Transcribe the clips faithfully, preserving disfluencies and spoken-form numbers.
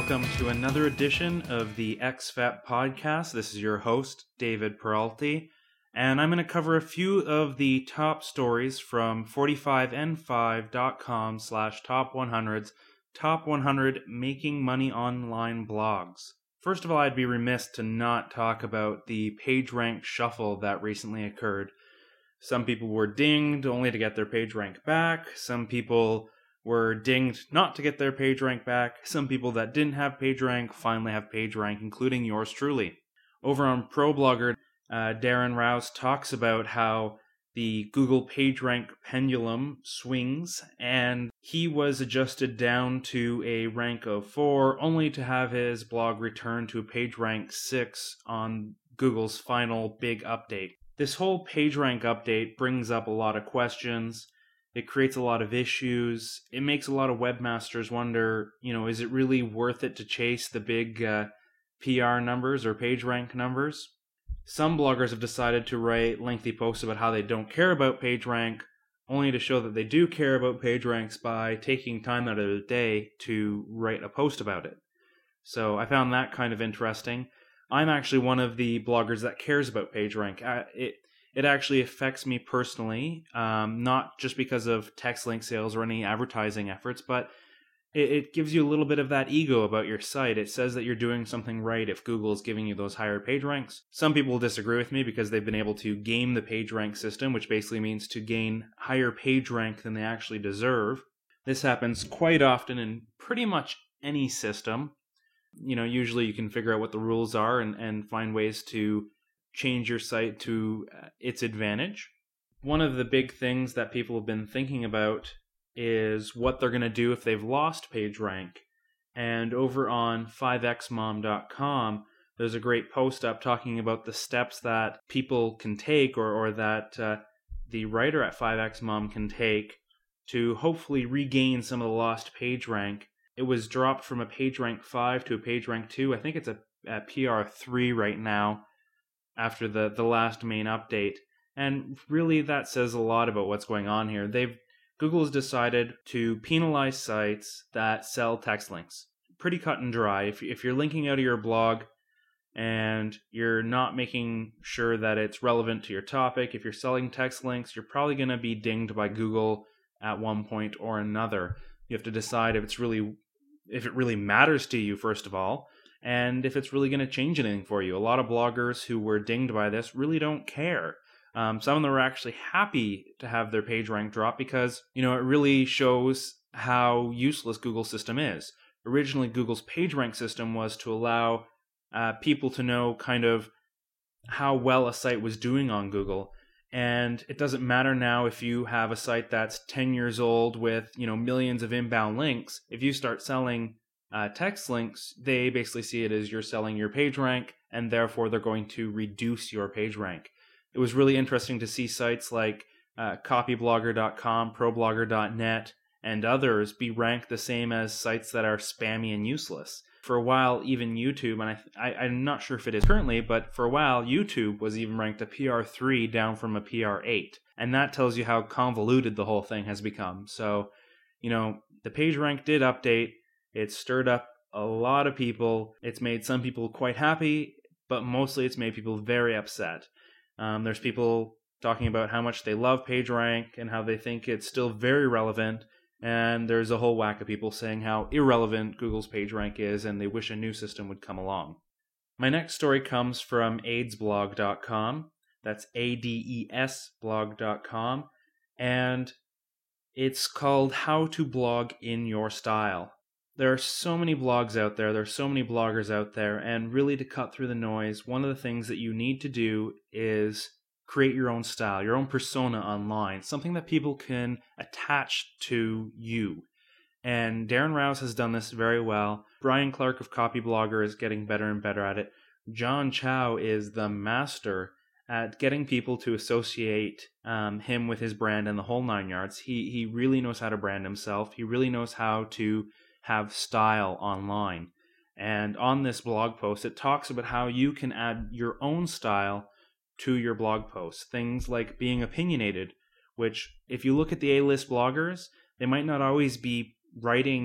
welcome to another edition of the X F A P podcast. This is your host, David Peralty, and I'm going to cover a few of the top stories from forty-five N five dot com slash top one hundred's top one hundred making money online blogs. First of all, I'd be remiss to not talk about the PageRank shuffle that recently occurred. Some people were dinged only to get their PageRank back. Some people were dinged not to get their PageRank back. Some people that didn't have PageRank finally have PageRank, including yours truly. Over on ProBlogger, uh, Darren Rowse talks about how the Google PageRank pendulum swings, and he was adjusted down to a rank of four, only to have his blog return to PageRank six on Google's final big update. This whole PageRank update brings up a lot of questions. It creates a lot of issues. It makes a lot of webmasters wonder, you know, is it really worth it to chase the big uh, P R numbers or PageRank numbers? Some bloggers have decided to write lengthy posts about how they don't care about PageRank, only to show that they do care about PageRanks by taking time out of the day to write a post about it. So I found that kind of interesting. I'm actually one of the bloggers that cares about PageRank. Uh, it It actually affects me personally, um, not just because of text link sales or any advertising efforts, but it, it gives you a little bit of that ego about your site. It says that you're doing something right if Google is giving you those higher page ranks. Some people will disagree with me because they've been able to game the page rank system, which basically means to gain higher page rank than they actually deserve. This happens quite often in pretty much any system. You know, usually you can figure out what the rules are and, and find ways to change your site to its advantage. One of the big things that people have been thinking about is what they're going to do if they've lost PageRank. And over on five x mom dot com, there's a great post up talking about the steps that people can take or, or that uh, the writer at five x mom can take to hopefully regain some of the lost PageRank. It was dropped from a PageRank five to a PageRank two. I think it's a, a P R three right now, after the, the last main update. And really that says a lot about what's going on here. They've Google has decided to penalize sites that sell text links. Pretty cut and dry. If, if you're linking out of your blog and you're not making sure that it's relevant to your topic, if you're selling text links, you're probably going to be dinged by Google at one point or another. You have to decide if it's really if it really matters to you, first of all, and if it's really going to change anything for you. A lot of bloggers who were dinged by this really don't care. Um, some of them are actually happy to have their page rank drop because, you know, it really shows how useless Google's system is. Originally, Google's PageRank system was to allow uh, people to know kind of how well a site was doing on Google. And it doesn't matter now if you have a site that's ten years old with, you know, millions of inbound links. If you start selling Uh, text links, they basically see it as you're selling your page rank, and therefore they're going to reduce your page rank. It was really interesting to see sites like uh, copyblogger dot com, ProBlogger dot net, and others be ranked the same as sites that are spammy and useless. For a while, even YouTube, and I, I, I'm not sure if it is currently, but for a while, YouTube was even ranked a P R three down from a P R eight. And that tells you how convoluted the whole thing has become. So, you know, the page rank did update. It's stirred up a lot of people. It's made some people quite happy, but mostly it's made people very upset. Um, there's people talking about how much they love PageRank and how they think it's still very relevant. And there's a whole whack of people saying how irrelevant Google's PageRank is and they wish a new system would come along. My next story comes from adesblog dot com. That's A D E S blog dot com. And it's called How to Blog in Your Style. There are so many blogs out there, there are so many bloggers out there, and really to cut through the noise, one of the things that you need to do is create your own style, your own persona online, something that people can attach to you. And Darren Rowse has done this very well. Brian Clark of Copyblogger is getting better and better at it. John Chow is the master at getting people to associate um, him with his brand and the whole nine yards. He he really knows how to brand himself. He really knows how to have style online. And on this blog post, it talks about how you can add your own style to your blog posts. Things like being opinionated, which if you look at the A-list bloggers, they might not always be writing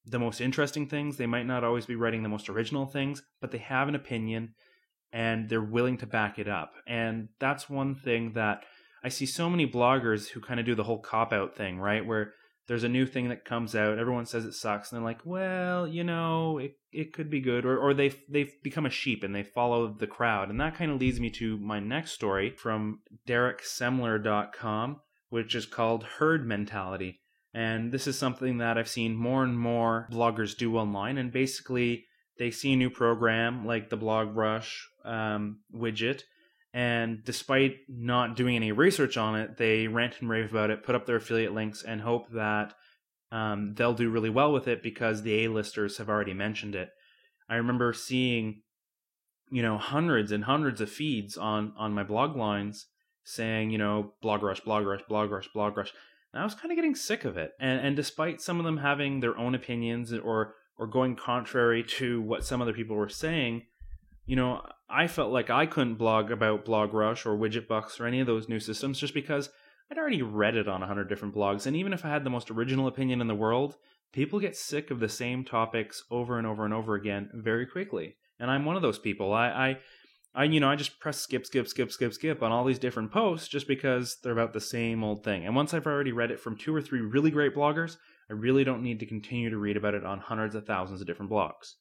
the most interesting things. They might not always be writing the most original things, but they have an opinion and they're willing to back it up. And that's one thing that I see so many bloggers who kind of do the whole cop-out thing, right? Where there's a new thing that comes out, everyone says it sucks, and they're like, well, you know, it it could be good. Or or they've, they've become a sheep and they follow the crowd. And that kind of leads me to my next story from Derek Semler dot com, which is called Herd Mentality. And this is something that I've seen more and more bloggers do online. And basically, they see a new program like the BlogRush um, widget, and despite not doing any research on it, they rant and rave about it, put up their affiliate links, and hope that um, they'll do really well with it because the A-listers have already mentioned it. I remember seeing, you know, hundreds and hundreds of feeds on, on my blog lines saying, you know, BlogRush, BlogRush, BlogRush, BlogRush. And I was kind of getting sick of it. And and despite some of them having their own opinions or or going contrary to what some other people were saying, you know, I felt like I couldn't blog about BlogRush or WidgetBucks or any of those new systems just because I'd already read it on a hundred different blogs. And even if I had the most original opinion in the world, people get sick of the same topics over and over and over again very quickly. And I'm one of those people. I, I, I you know, I just press skip, skip, skip, skip, skip on all these different posts just because they're about the same old thing. And once I've already read it from two or three really great bloggers, I really don't need to continue to read about it on hundreds of thousands of different blogs.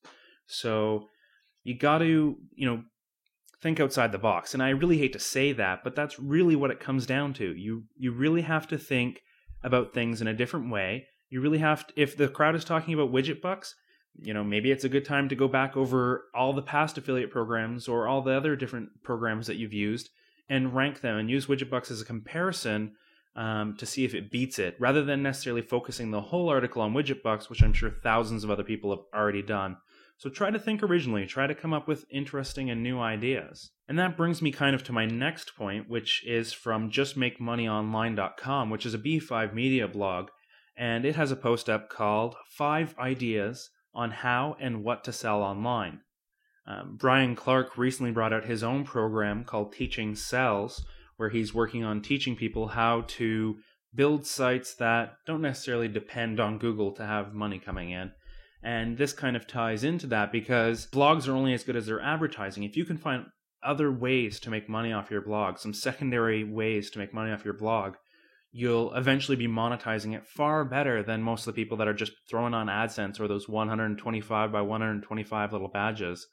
So you got to, you know, think outside the box. And I really hate to say that, but that's really what it comes down to. You you really have to think about things in a different way. You really have to, if the crowd is talking about WidgetBucks, you know, maybe it's a good time to go back over all the past affiliate programs or all the other different programs that you've used and rank them and use WidgetBucks as a comparison um, to see if it beats it, rather than necessarily focusing the whole article on WidgetBucks, which I'm sure thousands of other people have already done. So try to think originally, try to come up with interesting and new ideas. And that brings me kind of to my next point, which is from just make money online dot com, which is a B five Media blog, and it has a post up called Five Ideas on How and What to Sell Online. Um, Brian Clark recently brought out his own program called Teaching Sells, where he's working on teaching people how to build sites that don't necessarily depend on Google to have money coming in. And this kind of ties into that because blogs are only as good as their advertising. If you can find other ways to make money off your blog, some secondary ways to make money off your blog, you'll eventually be monetizing it far better than most of the people that are just throwing on AdSense or those one hundred twenty-five by one hundred twenty-five little badges.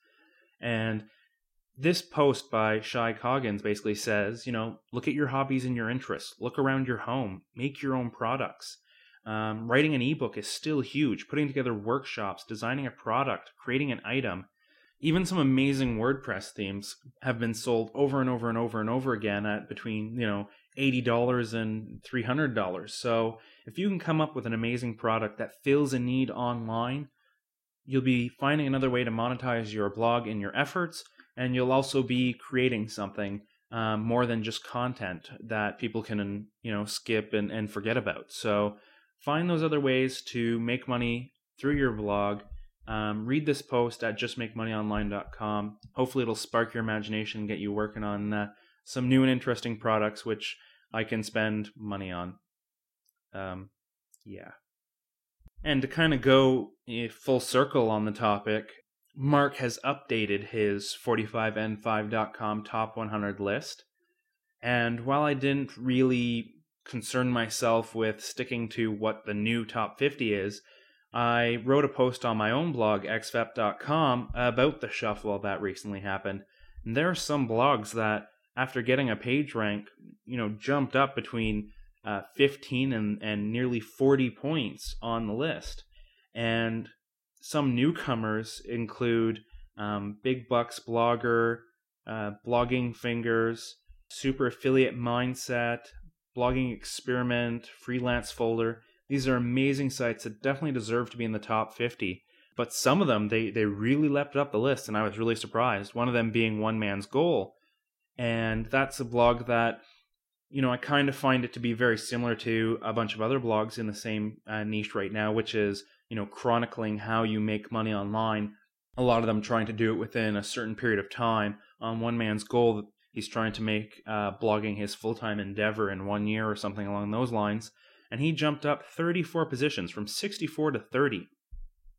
And this post by Shai Coggins basically says, you know, look at your hobbies and your interests. Look around your home. Make your own products. Um, writing an ebook is still huge. Putting together workshops, designing a product, creating an item. Even some amazing WordPress themes have been sold over and over and over and over again at between, you know, eighty dollars and three hundred dollars. So if you can come up with an amazing product that fills a need online, you'll be finding another way to monetize your blog and your efforts, and you'll also be creating something um, more than just content that people can, you know, skip and, and forget about. So find those other ways to make money through your blog. Um, read this post at just make money online dot com. Hopefully it'll spark your imagination and get you working on uh, some new and interesting products, which I can spend money on. Um, yeah. And to kind of go full circle on the topic, Mark has updated his forty-five N five dot com top one hundred list. And while I didn't really concern myself with sticking to what the new top fifty is, I wrote a post on my own blog, x f e p dot com, about the shuffle that recently happened. And there are some blogs that, after getting a page rank, you know, jumped up between uh, fifteen and, and nearly forty points on the list. And some newcomers include um, Big Bucks Blogger, uh, Blogging Fingers, Super Affiliate Mindset, Blogging Experiment, Freelance Folder. These are amazing sites that definitely deserve to be in the top fifty. But some of them, they, they really leapt up the list, and I was really surprised. One of them being One Man's Goal. And that's a blog that, you know, I kind of find it to be very similar to a bunch of other blogs in the same uh, niche right now, which is, you know, chronicling how you make money online. A lot of them trying to do it within a certain period of time. On One Man's Goal, he's trying to make uh, blogging his full-time endeavor in one year or something along those lines. And he jumped up thirty-four positions from sixty-four to thirty.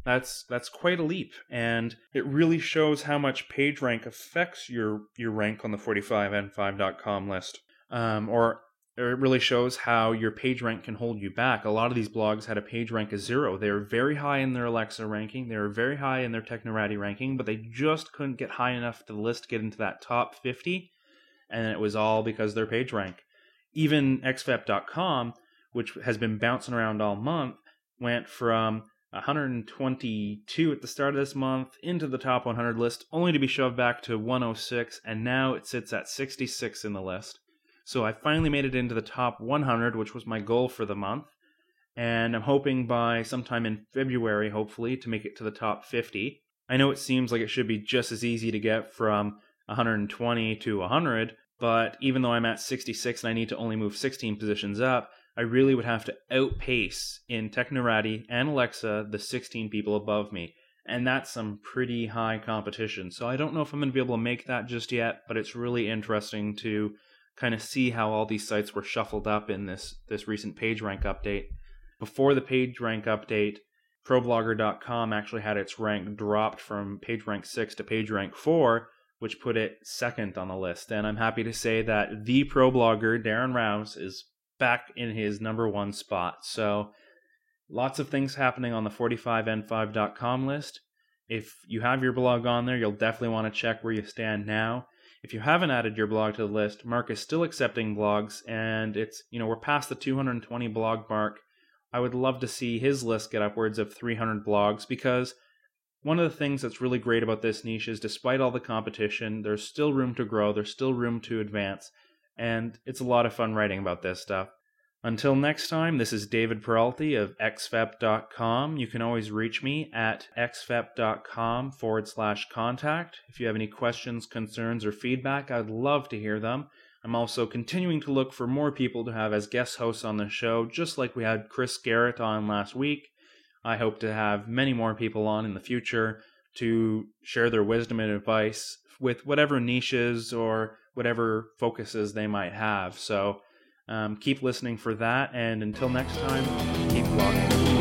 That's that's quite a leap, and it really shows how much PageRank affects your, your rank on the forty-five N five dot com list. Um, or it really shows how your PageRank can hold you back. A lot of these blogs had a PageRank of zero. They were very high in their Alexa ranking. They were very high in their Technorati ranking, but they just couldn't get high enough to the list to get into that top fifty, and it was all because of their PageRank. Even X F A P dot com, which has been bouncing around all month, went from one hundred twenty-two at the start of this month into the top one hundred list, only to be shoved back to one oh six, and now it sits at sixty-six in the list. So I finally made it into the top one hundred, which was my goal for the month, and I'm hoping by sometime in February, hopefully, to make it to the top fifty. I know it seems like it should be just as easy to get from one hundred twenty to one hundred, but even though I'm at sixty-six and I need to only move sixteen positions up, I really would have to outpace in Technorati and Alexa the sixteen people above me. And that's some pretty high competition. So I don't know if I'm going to be able to make that just yet, but it's really interesting to kind of see how all these sites were shuffled up in this, this recent PageRank update. Before the PageRank update, ProBlogger dot com actually had its rank dropped from PageRank six to PageRank four, which put it second on the list. And I'm happy to say that the ProBlogger, Darren Rouse, is back in his number one spot. So lots of things happening on the forty-five N five dot com list. If you have your blog on there, you'll definitely want to check where you stand now. If you haven't added your blog to the list, Mark is still accepting blogs, and it's, you know, we're past the two hundred twenty blog mark. I would love to see his list get upwards of three hundred blogs, because one of the things that's really great about this niche is despite all the competition, there's still room to grow, there's still room to advance, and it's a lot of fun writing about this stuff. Until next time, this is David Peralty of X F A P dot com. You can always reach me at X F A P dot com forward slash contact. If you have any questions, concerns, or feedback, I'd love to hear them. I'm also continuing to look for more people to have as guest hosts on the show, just like we had Chris Garrett on last week. I hope to have many more people on in the future to share their wisdom and advice with whatever niches or whatever focuses they might have. So um, keep listening for that, and until next time, keep blogging.